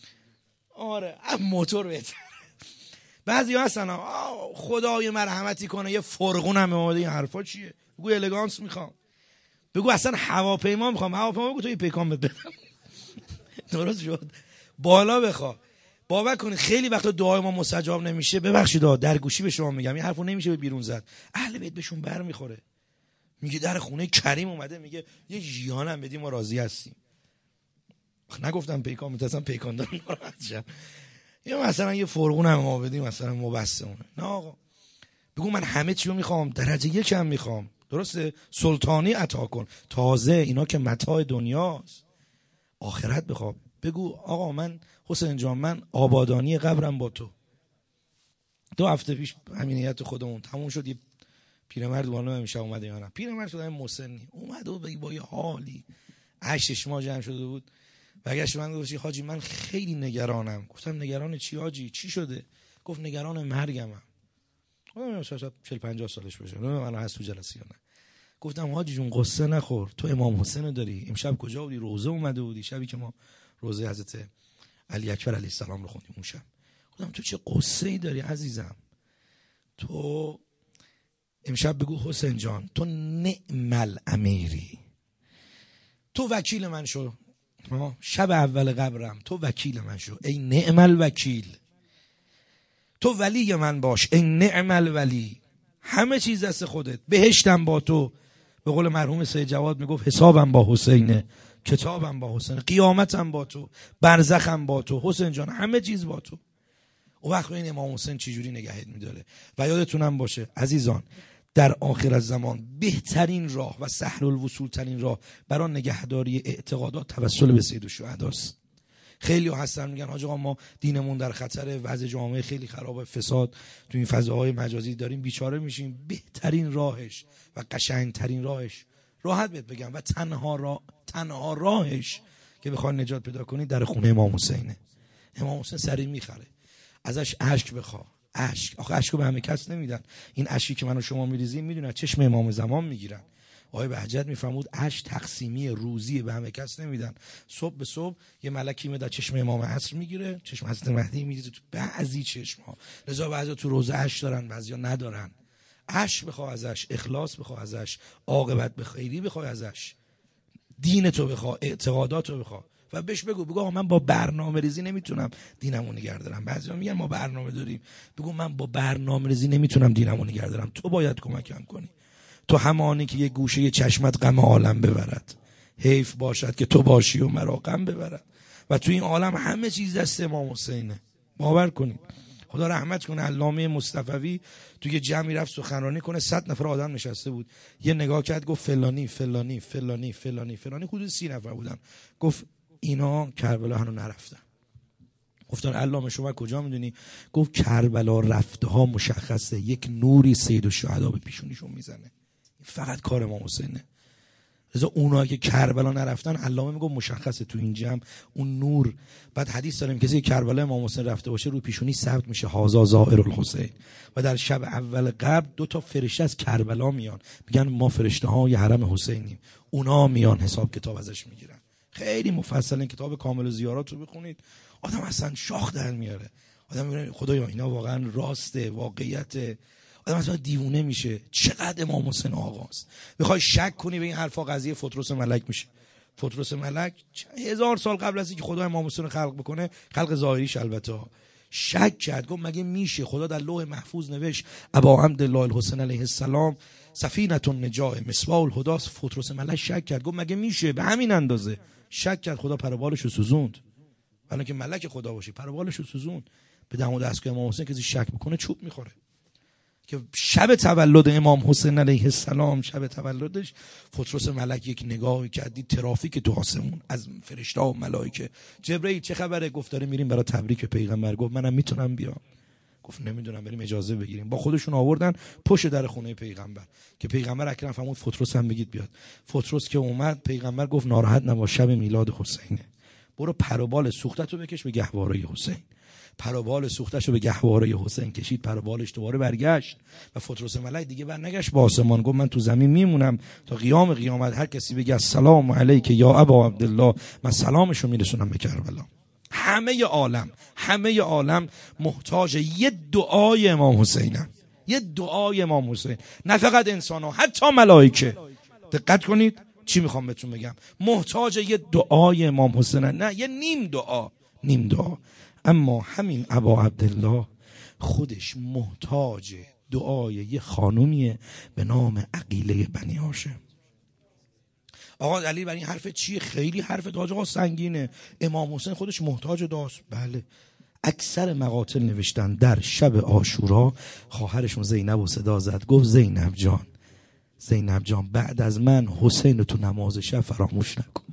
آره موتور بهتره. بعضی هستن خدای مرحمتی کنه یه فرغونم به ما بده، این حرفا چیه؟ بگو الگانس میخوام، بگو اصلا هواپیما میخوام، هواپیما بگو تو یه پیکان بدم. درست شد؟ بالا بخوا. باور کنید خیلی وقتا دعای ما مستجاب نمیشه. ببخشید در گوشی به شما میگم این حرفو نمیشه به بیرون زد، اهل بیت بهشون بر میخوره. میگه در خونه کریم اومده میگه یه ژیانم بدی ما راضی هستیم. نگفتم پیکان میتونم پیکان دارم ناراحت شم، یا مثلا یه فرغونم ما بدیم مثلا مبسمونه. نه آقا، بگو من همه چی رو میخوام، درجه یکم میخوام. درسته؟ سلطانی عطا کن. تازه اینا که متاع دنیاست، آخرت بخوام. بگو آقا من حسین جان من آبادانی قبرم با تو. دو هفته پیش امینیت خودمون تموم شد، یه پیرمرد بالا نمیشه اومده یا نه، پیرمرد شده مسنی اومد و با یه حالی هشتش ماه جمع شده بود، برگشت من گفت حاجی من خیلی نگرانم. گفتم نگران چی حاجی؟ چی شده؟ گفت نگران مرگمم. گفتم شاید چهل پنجاه سالش باشه، نه من هست تو جلسه یا نه. گفتم حاجی جون قصه نخور، تو امام حسین داری. امشب کجا بودی؟ روزه اومده بودی، شبی که ما روزه حضرت علی اکبر علیه السلام رو خوندیم اون شب. گفتم تو چه قصه ای داری عزیزم؟ تو امشب بگو حسین جان تو نعم الامیری، تو وکیل من شو، شب اول قبرم تو وکیل من شو، ای نعم الوکیل. تو ولی من باش، ای نعم الولی. همه چیز دست خودت، بهشتم با تو. به قول مرحوم سید جواد میگفت حسابم با حسینه، کتابم با حسین، قیامتم با تو، برزخم با تو. حسین جان همه چیز با تو. اون وقت این امام حسین چجوری نگهت میداره. و یادتونم باشه عزیزان، در آخر الزمان بهترین راه و سهل الوصول ترین راه برای نگهداری اعتقادات توسل به سید الشهداست. خیلی ها هستن میگن حاج آقا ما دینمون در خطر، وضع جامعه خیلی خرابه، فساد تو این فضاهای مجازی داریم، بیچاره میشیم. بهترین راهش و قشنگترین راهش، راحت بهت بگم، و تنها راه تنها راهش که بخواد نجات پیدا کنی در خونه امام حسینه. امام حسین سری میخره، ازش اشک بخوا. اشک، آخه اشکو به همه کس نمیدن. این اشکی که من و شما میریزیم میدونن چشم امام زمان میگیرن. آقای بهجت میفرمود اشک تقسیمی روزی، به همه کس نمیدن. صبح به صبح یه ملکی میاد چشم امام عصر میگیره، چشم حضرت مهدی میریزه تو بعضی چشم‌ها. لذا بعضیا تو روزه اشک دارن، بعضیا ندارن. اشک بخوا ازش، اخلاص بخوا ازش، عاقبت به خیری بخوا ازش، دین تو بخوا، اعتقادات تو بخوا و بهش بگو بگو آقا من با برنامه ریزی نمیتونم دینمو نگه دارم. بعضیا میگن ما برنامه داریم، بگو من با برنامه ریزی نمیتونم دینمو نگه دارم، تو باید کمکم کنی. تو همانی که یه گوشه یه چشمت غم عالم ببرد، حیف باشد که تو باشی و مرا غم ببرد. و تو این عالم همه چیز دست امام حسینه، باور کنید. خدا رحمت کنه علامه مصطفوی تو یه جمعی رفت سخنرانی کنه، صد نفر آدم نشسته بود، یه نگاه کرد گفت فلانی فلانی فلانی فلانی فلانی، حدود سی نفر بودن. گفت اینا کربلا هنوز نرفتن. گفتن علامه شما کجا میدونی؟ گفت کربلا رفته ها مشخصه، یک نوری سید الشهدا به پیشونیشون میزنه. فقط کار امام حسینه. لذا اونایی که کربلا نرفتن، علامه میگه مشخصه تو این جمع اون نور. بعد حدیث داریم کسی که کربلا امام حسین رفته باشه روی پیشونی ثبت میشه هازا زائر الحسین. و در شب اول قبل دو تا فرشته از کربلا میان، میگن ما فرشته های حرم حسینیم، اونا میان حساب کتاب ازش میگیرن. خیلی مفصل این کتاب کامل زیارات رو بخونید، آدم اصلا شاخ در میاره. آدم میگه خدایا اینا واقعا راسته، واقعیت. آدم اصلا دیوونه میشه. چقدر امام حسین آقاست. بخوای شک کنی به این حرفا، قضیه فطرس ملک میشه. فطرس ملک هزار سال قبل از اینکه خدا امام حسین خلق بکنه، خلق ظاهریش البته، شک کرد، گفت مگه میشه؟ خدا در لوح محفوظ نوشت ابا عبدالله الحسین علیه السلام سفینه النجاة مصباح الهدی. فطرس ملک شک کرد، گفت مگه میشه به همین اندازه؟ شک کرد، خدا پروبالشو سوزوند. حالا که ملک خدا باشی، پروبالشو سوزوند. به دم و دستگاه امام حسین کسی شک بکنه چوب میخوره. که شب تولد امام حسین علیه السلام، شب تولدش، فطرس ملک یک نگاهی کرد، دید ترافیک تو آسمون از فرشته و ملائکه. جبرئیل چه خبره؟ گفت داره میریم برای تبریک به پیغمبر. گفت منم میتونم بیام؟ گفت نمیدونم، بریم اجازه بگیریم. با خودشون آوردن پشت در خونه پیغمبر که پیغمبر اکرم فرمود فطرس هم بگید بیاد. فطرس که اومد، پیغمبر گفت ناراحت نباش، شب میلاد حسینه، برو پروبال سوختتو بکش به گهواره حسین. پروبال سوختشو به گهواره حسین کشید، پروبالش دوباره برگشت و فطرس ملک دیگه برنگشت با آسمان. گفت من تو زمین میمونم تا قیام قیامت، هر کسی بگه السلام علیک یا ابا عبدالله، من سلامشو میرسونم به کربلا. همه عالم همه عالم محتاج یه دعای امام حسینن، یه دعای امام حسین. نه فقط انسان ها، حتی ملائکه. دقت کنید چی میخوام بهتون بگم، محتاج یه دعای امام حسینن، نه یه نیم دعا، نیم دعا. اما همین ابا عبدالله خودش محتاج دعای یه خانومیه به نام عقیله بنی هاشم. آقا دلیل بر این حرف چیه؟ خیلی حرف داج آقا سنگینه. امام حسین خودش محتاج دعاست. بله، اکثر مقاتل نوشتن در شب عاشورا خواهرشون زینب و صدا زد، گفت زینب جان، زینب جان بعد از من حسین رو تو نماز شب فراموش نکن.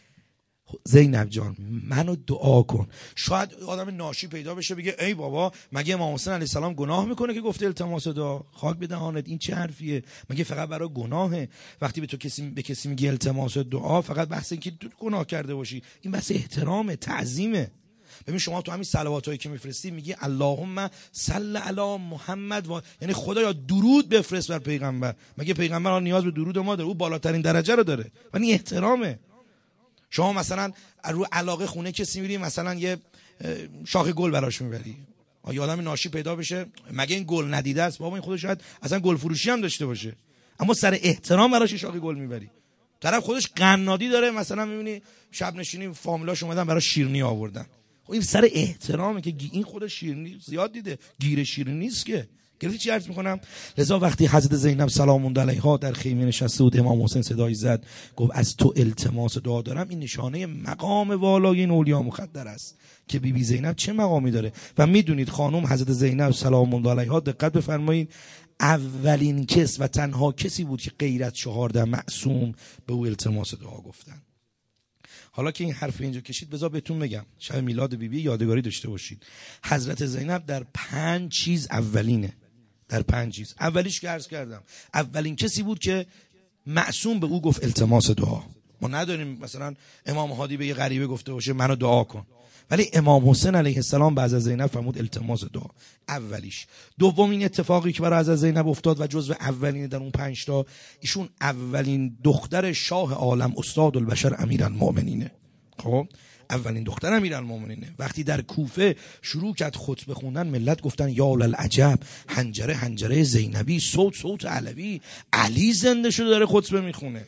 زینب جان منو دعا کن. شاید آدم ناشی پیدا بشه بگه ای بابا مگه امام حسین علیه السلام گناه میکنه که گفته التماس دعا؟ خاک به دهانت، این چه حرفیه؟ مگه فقط برای گناهه؟ وقتی به تو کسی به کسی میگه التماس دعا، فقط بحث این که تو گناه کرده باشی، این بحث احترامه، تعظیمه. ببین شما تو همین صلواتایی که میفرستی میگی اللهم صل علی محمد و... یعنی خدایا درود بفرست بر پیغمبر. مگه پیغمبر نیاز به درود ما داره؟ او بالاترین درجه رو داره. ولی احترامه. شما مثلا رو علاقه خونه کسی میری، مثلا یه شاخ گل براش میبری، یه آدم ناشی پیدا بشه، مگه این گل ندیده است؟ بابا این خودش شاید اصلا گل فروشی هم داشته باشه، اما سر احترام براش شاخ گل میبری. طرف خودش قنادی داره، مثلا میبینی شب نشینی فامیلاش اومدن براش شیرینی آوردن، خب این سر احترامه که این خودش شیرینی زیاد دیده، گیر شیرینی نیست که. گرفتی چی عرض میکنم؟ لذا وقتی حضرت زینب سلام الله علیها در خیمه نشسته بود، امام حسین صدای زد، گفت از تو التماس دعا دارم. این نشانه مقام والای این اولیا مخدر است که بی بی زینب چه مقامی داره. و میدونید خانم حضرت زینب سلام الله علیها، دقت بفرمایید، اولین کس و تنها کسی بود که غیر از چهارده معصوم به او التماس دعا گفتن. حالا که این حرف اینجا کشید بذار بهتون بگم شب میلاد بیبی یادگاری داشته باشید. حضرت زینب در پنج چیز اولینه، در پنج چیز. اولیش که عرض کردم اولین کسی بود که معصوم به او گفت التماس دعا. ما نداریم مثلا امام هادی به یه غریبه گفته باشه منو دعا کن، ولی امام حسین علیه السلام بعد از زینب فرمود التماس دعا. اولیش. دومین اتفاقی که برای حضرت زینب افتاد و جزو اولین در اون پنج تا، ایشون اولین دختر شاه عالم استاد البشر امیرالمومنینه. خب اولین دختر امیرالمومنینه. وقتی در کوفه شروع کرد خطبه خوندن ملت گفتن یا للعجب، حنجره حنجره زینبی، صوت صوت علوی، علی زنده شده داره خطبه میخونه.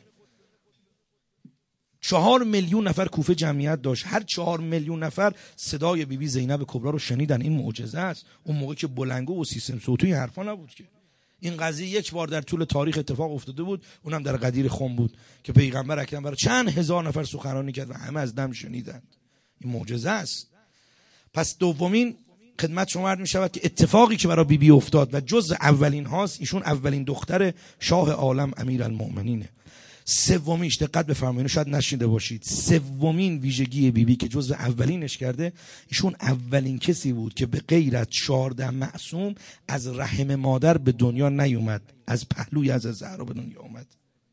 چهار میلیون نفر کوفه جمعیت داشت، هر چهار میلیون نفر صدای بیبی زینب کبرا رو شنیدن. این معجزه است. اون موقع که بلنگو و سیستم صوتی حرفا نبود که. این قضیه یک بار در طول تاریخ اتفاق افتاده بود، اونم در قدیر خم بود که پیغمبر اکرم برای چند هزار نفر سخنرانی کرد و همه از دم شنیدند. این معجزه است. پس دومین خدمت شما عرض می شود که اتفاقی که برای بیبی افتاد و جز اولین هاست، ایشون اولین دختر شاه عالم امیرالمومنینه. سومیش دقت بفرمایید، شاید نشنیده باشید، سومین ویژگی بیبی که جزو اولینش کرده، ایشون اولین کسی بود که به غیر از چهارده معصوم از رحم مادر به دنیا نیومد، از پهلوی از زهرا به دنیا اومد.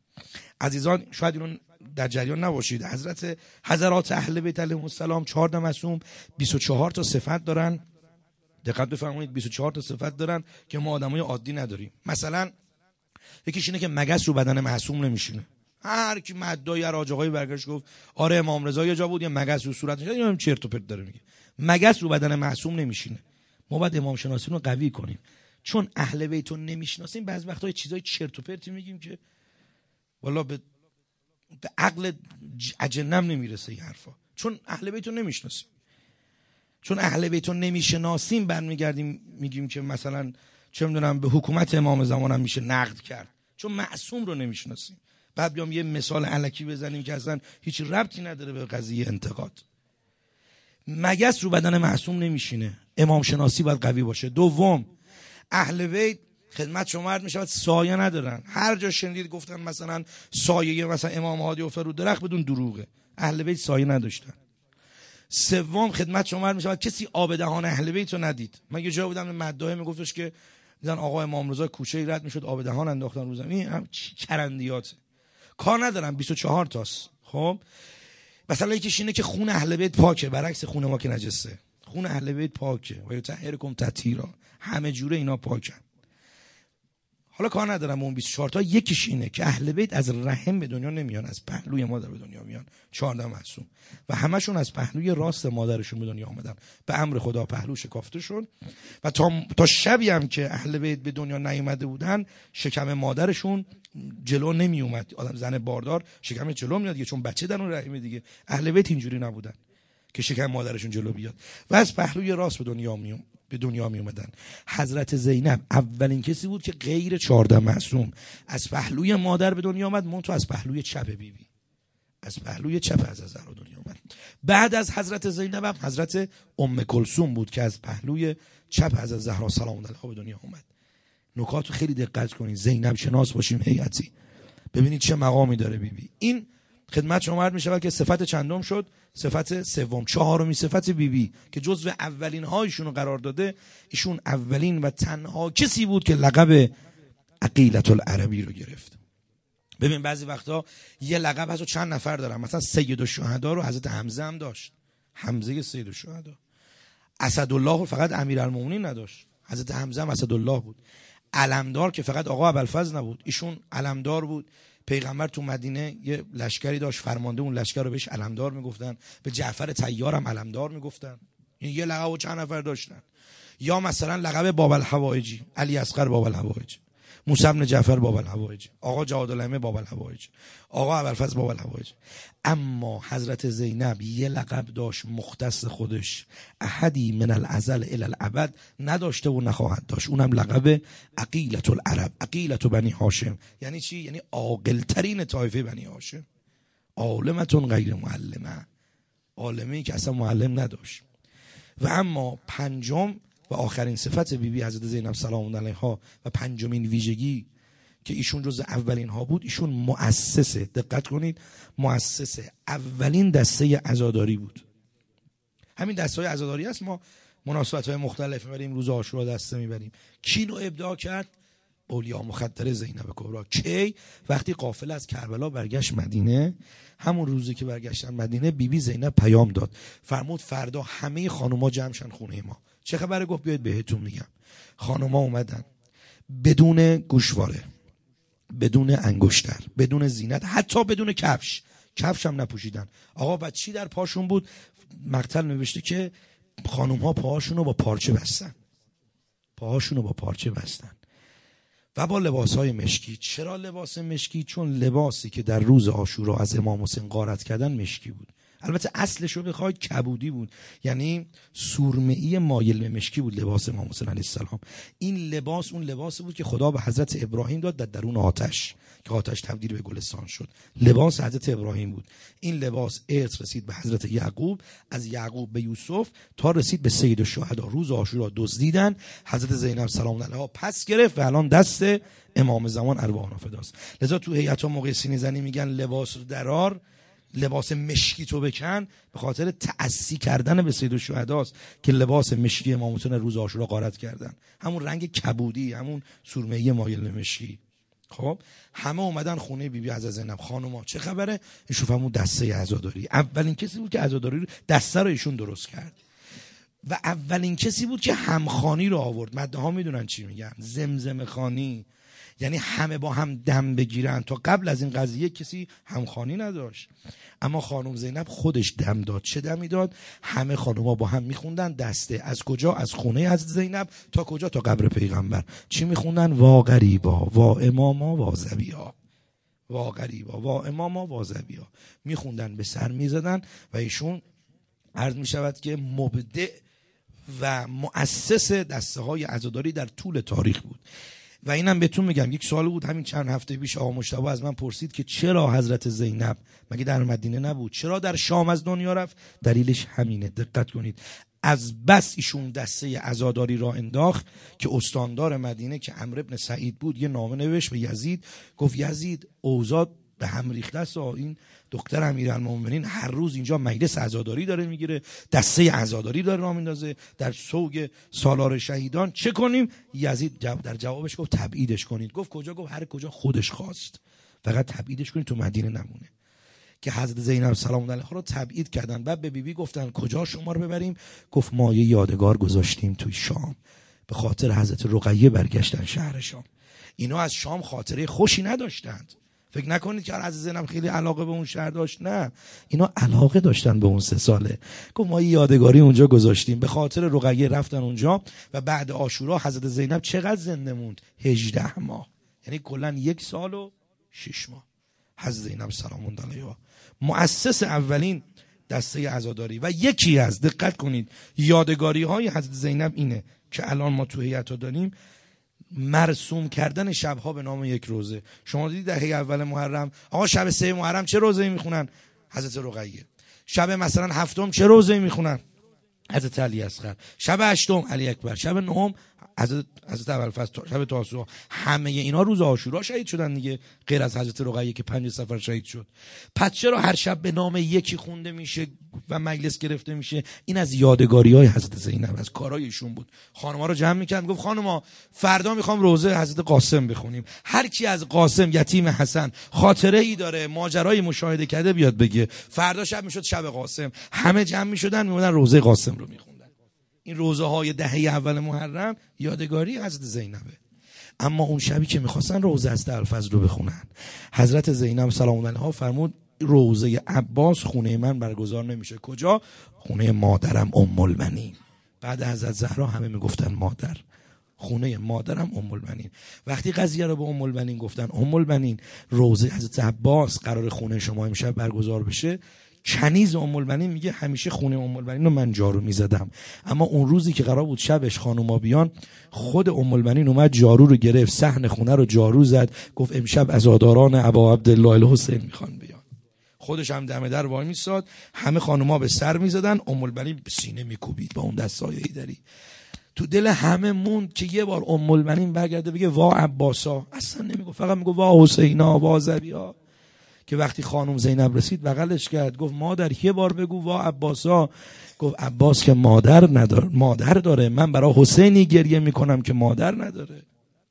عزیزان شاید اینو در جریان نباشید، حضرت حضرات اهل بیت علیهم السلام چهارده معصوم بیست و چهار تا صفت دارن. دقت بفرمایید بیست و چهار تا صفت دارن که ما آدمای عادی نداریم. مثلا یکیش اینه که مگس رو بدن معصوم نمیشینه. هر کی مدعی راج آقای برگشت گفت آره امام رضا یه جا بود یه مگس رو صورتش، اینم چرت و پرت داره میگه. مگس رو بدن معصوم نمیشینه. ما باید امام شناسی رو قوی کنیم، چون اهل بیت رو نمیشناسیم بعضی وقتا چیزای چرت و پرتی میگیم که والا به به عقل اجنم نمیرسه این حرفا، چون اهل بیت رو نمیشناسیم. چون اهل بیت رو نمیشناسیم برمیگردیم میگیم که مثلا چه میدونم به حکومت امام زمان هم میشه نقد کرد، چون معصوم رو نمیشناسیم. بعد بیام یه مثال الکی بزنیم که اصلا هیچ ربطی نداره به قضیه انتقاد. مگس رو بدن معصوم نمیشینه. امام شناسی باید قوی باشه. دوم، اهل بیت خدمت شما عرض میشود سایه ندارن. هر جا شنیدید گفتن مثلا سایه مثلا امام هادی افتاد رو درخت، بدون دروغه. اهل بیت سایه نداشتن. سوم، خدمت شما عرض میشود کسی آب دهان اهل بیت رو ندید. من یه جا بودم به مدعی میگفتش که دیدن آقا امام رضا کوچه رد میشد آب دهان انداختن رو زمین. هم چرندیات کار ندارم. بیست و چهار تاست. خب مثلا یکیش اینه که خون اهل بیت پاکه، برعکس خون ما که نجسه. خون اهل بیت پاکه و یطهرکم تطهیرا، همه جوره اینا پاکن. حالا کار ندارم اون بیست و چهار تا. یکیش اینه که اهل بیت از رحم به دنیا نمیان، از پهلوی مادر به دنیا میان. چهارده معصوم و همشون از پهلوی راست مادرشون به دنیا آمدن. به امر خدا پهلو شکافته شد و تا تا شبی هم که اهل بیت به دنیا نیومده بودن شکم مادرشون جلو نمی اومد. آدم زن باردار شکم جلو میاد دیگه، چون بچه در اون رحم دیگه. اهل بیت اینجوری نبودن که شکم مادرشون جلو بیاد و از پهلوی راست به دنیا میومد به دنیا می اومدن. حضرت زینب اولین کسی بود که غیر چهارده معصوم از پهلوی مادر به دنیا آمد، منتها از پهلوی چپ بیبی بی. از پهلوی چپ از زهرا دنیا آمد. بعد از حضرت زینب هم حضرت ام کلثوم بود که از پهلوی چپ از زهرا سلام الله علیها به دنیا آمد. نکات رو خیلی دقت کنید، زینب شناس باشیم هیئتی. ببینید چه مقامی داره بیبی بی. این خدمت شما عرض می‌شود که صفت چندم شد؟ صفت سوم. چهارمی صفت بیبی بی که جزو اولین هایشون رو قرار داده، ایشون اولین و تنها کسی بود که لقب عقیلة العربی رو گرفت. ببین بعضی وقتا یه لقب هست و چند نفر دارن، مثلا سید الشهدا رو حضرت حمزه هم داشت، حمزه سید الشهدا. اسدالله رو فقط امیرالمومنین نداشت، حضرت حمزه هم اسدالله بود. علمدار که فقط آقا ابوالفضل نبود، ایشون علمدار بود. پیغمبر تو مدینه یه لشکری داشت، فرمانده اون لشکر رو بهش علمدار میگفتن. به جعفر طیار هم علمدار میگفتن. این یه لقب و چند نفر داشتن. یا مثلا لقب باب الحوائجی، علی اصغر باب الحوائج، موسی بن جعفر باب الحوائج، آقا جواد الائمه باب الحوائج، آقا ابوالفضل باب الحوائج. اما حضرت زینب یه لقب داشت مختص خودش، احدی من الازل الی الابد نداشته و نخواهد داشت، اونم لقب عقیلة العرب، عقیلة بنی هاشم. یعنی چی؟ یعنی عاقل ترین طایفه بنی هاشم. عالمتون غیر معلمه، عالمی که اصلا معلم نداشت. و اما پنجم و آخرین صفت بیبی بی حضرت زینب سلام الله علیها و پنجمین ویژگی که ایشون جز اولین ها بود. ایشون مؤسسه، دقت کنید، مؤسسه اولین دسته عزاداری بود. همین دسته‌های عزاداری است ما مناسبت‌های مختلف می‌بریم، روز عاشورا دسته می‌بریم. کی اینو ابداع کرد؟ اولیا مخدره زینب کبرا. کی؟ وقتی قافله از کربلا برگشت مدینه، همون روزی که برگشتن مدینه بیبی بی زینب پیام داد، فرمود فردا همه خانوما جمع شن خونه ما. چه خبره؟ گفت بیاید بهتون میگم. خانوما اومدن بدون گوشواره، بدون انگشتر، بدون زینت، حتی بدون کفش، کفش هم نپوشیدن. آقا بعد چی در پاشون بود؟ مقتل نوشته که خانوم ها پاهاشون رو با پارچه بستن، پاهاشون رو با پارچه بستن و با لباس های مشکی. چرا لباس مشکی؟ چون لباسی که در روز عاشورا از امام حسین غارت کردن مشکی بود. البته اصلش رو بخواید کبودی بود، یعنی سرمه‌ای مایل به مشکی بود لباس امام حسین علیه السلام. این لباس اون لباسی بود که خدا به حضرت ابراهیم داد در درون آتش، که آتش تبدیل به گلستان شد. لباس حضرت ابراهیم بود. این لباس ارث رسید به حضرت یعقوب، از یعقوب به یوسف، تا رسید به سید الشهدا. روز عاشورا دزدیدن، حضرت زینب سلام علیها پس گرفت و الان دست امام زمان ارواح فداست. لذا تو هیئت موقع سینه زنی میگن لباس درار، لباس مشکی تو بکن، به خاطر تعصی کردن به سید الشهداست که لباس مشکی امام حسین روز عاشورا غارت کردن. همون رنگ کبودی، همون سرمه‌ای مایل به مشکی. خب همه اومدن خونه بیبی بی حضرت زینب. خانوما چه خبره؟ ایشون فهمون دسته عزاداری. اولین کسی بود که عزاداری رو دسته رو ایشون درست کرد و اولین کسی بود که همخوانی رو آورد. مده ها میدونن چی میگن؟ زمزمه خوانی، یعنی همه با هم دم بگیرن. تا قبل از این قضیه کسی همخوانی نداشت، اما خانم زینب خودش دم داد. چه دمی داد؟ همه خانوما با هم میخوندن دسته. از کجا؟ از خونه از زینب تا کجا؟ تا قبر پیغمبر. چی میخوندن؟ وا غریبا وا اماما وا زبیا، وا غریبا وا اماما وا زبیا. میخوندن، به سر میزدن و ایشون عرض میشود که مبدع و مؤسس دسته های عزاداری در طول تاریخ بود. و اینم بهتون میگم، یک سوال بود همین چند هفته پیش آقا مجتبی از من پرسید که چرا حضرت زینب مگه در مدینه نبود، چرا در شام از دنیا رفت؟ دلیلش همینه. دقت کنید، از بس ایشون دسته عزاداری را انداخت که استاندار مدینه که عمرو ابن سعید بود یه نامه نوشت به یزید، گفت یزید اوضاع به هم ریخته است، این دختر امیرالمومنین هر روز اینجا مجلس عزاداری داره میگیره، دسته عزاداری داره راه میندازه در سوگ سالار شهیدان، چه کنیم؟ یزید در جوابش گفت تبعیدش کنید. گفت کجا؟ گفت هر کجا خودش خواست، فقط تبعیدش کنید تو مدینه نمونه. که حضرت زینب سلام علیها رو تبعید کردن. بعد به بیبی بی گفتن کجا شما رو ببریم؟ گفت ما یه یادگار گذاشتیم توی شام، به خاطر حضرت رقیه برگشتن شهر شام. اینا از شام خاطره خوشی نداشتند. فکر نکنید که حضرت زینب خیلی علاقه به اون شهر داشت، نه، اینا علاقه داشتن به اون سه ساله. گفت ما یه یادگاری اونجا گذاشتیم، به خاطر رقیه رفتن اونجا. و بعد عاشورا حضرت زینب چقدر زنده موند؟ هجده ماه، یعنی کلا یک سال و شش ماه. حضرت زینب سلام علیها مؤسس اولین دسته عزاداری. و یکی از، دقت کنید، یادگاری های حضرت زینب اینه که الان ما تو هیئت داریم، مرسوم کردن شبها به نام یک روزه. شما دیدید دهه اول محرم آقا شب سه محرم چه روزه‌ای میخونن؟ حضرت رقیه. شب مثلا هفتم چه روزه‌ای میخونن؟ حضرت علی اصغر. شب هشتم علی اکبر. شب نهم حضرت حضرت ابوالفضل. شب تاسوعا. همه اینا روز عاشورا شهید شدن دیگه، غیر از حضرت رقیه که پنج سفر شهید شد. پس چرا هر شب به نام یکی خونده میشه و مجلس گرفته میشه؟ این از یادگاری‌های حضرت زینب، از کارهای ایشون بود. خانم‌ها رو جمع می‌کرد، گفت خانم‌ها فردا می‌خوام روزه حضرت قاسم بخونیم، هر کی از قاسم یتیم حسن خاطره‌ای داره، ماجرای مشاهده کرده بیاد بگه. فردا شب میشد شب قاسم، همه جمع می‌شدن میومدن روزه قاسم رو می‌خوندن. این روزه های دهه اول محرم یادگاری حضرت زینبه. اما اون شبی که میخواستن روزه از الفضل رو بخونن، حضرت زینب سلام علیها فرمود روزه عباس خونه من برگزار نمیشه. کجا؟ خونه مادرم ام المؤمنین. بعد حضرت زهرا همه میگفتن مادر، خونه مادرم ام المؤمنین. وقتی قضیه رو به ام المؤمنین گفتن ام المؤمنین روزه حضرت عباس قرار خونه شما امشب برگزار بشه، کنیز ام المؤمنین میگه همیشه خونه ام المؤمنین رو من جارو میزدم، اما اون روزی که قرار بود شبش خانوما بیان، خود ام المؤمنین اومد جارو رو گرفت، صحن خونه رو جارو زد، گفت امشب عزاداران ابا عبدالله الحسین میخوان بیان. خودش هم دم در وای میساد، همه خانوما به سر میزدن، ام المؤمنین به سینه میکوبید با اون دستای هیدری. تو تو دل همه موند که یه بار ام المؤمنین برگرده بگه وا عباسا. اصلا نمیگو، فقط میگو وا حسینا وا زبیا. که وقتی خانم زینب رسید بغلش کرد گفت مادر یه بار بگو وا عباسا. گفت عباس که مادر نداره، مادر داره، من برای حسینی گریه میکنم که مادر نداره.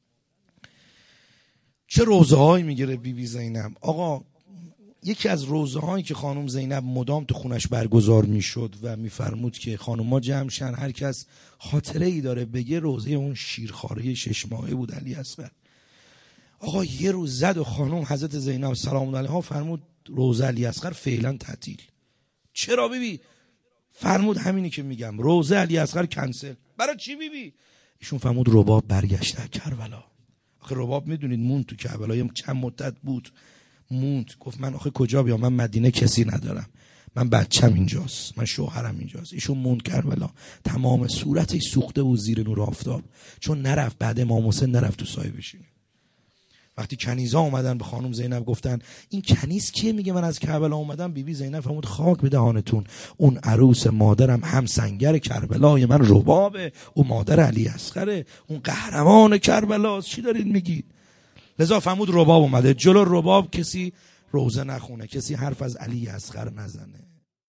چه روزه هایی میگیره بی بی زینب. آقا یکی از روزه هایی که خانم زینب مدام تو خونش برگزار میشد و میفرمود که خانوما جمع شن هر کس خاطره ای داره بگه، روزه اون شیرخواره شش ماهه بود علی اصغر. آقا یه روز زد و خانم حضرت زینب سلام الله علیها فرمود روزه علی اصغر فعلا تعطیل. چرا بیبی؟ فرمود همینی که میگم، روزه علی اصغر کنسل. برای چی بیبی؟ ایشون فرمود رباب برگشته کربلا. آخه رباب میدونید موند تو کربلا چند مدت بود، موند. گفت من آخه کجا بیام، من مدینه کسی ندارم، من بچم اینجاست، من شوهرم اینجاست. ایشون موند کربلا. تمام صورتش سوخته بود زیر نور آفتاب، چون نرفت بعد امام حسین نرفت تو سایه بشینه. وقتی کنیزا اومدن به خانم زینب گفتن این کنیز کیه؟ میگه من از کربلا اومدم. بیبی زینب فرمود خاک به دهانتون، اون عروس مادرم هم سنگر کربلای من ربابه، اون مادر علی اصغره، اون قهرمان کربلاست. چی دارید میگید؟ لذا فرمود رباب اومده. جلو رباب کسی روزه نخونه، کسی حرف از علی اصغر نزنه.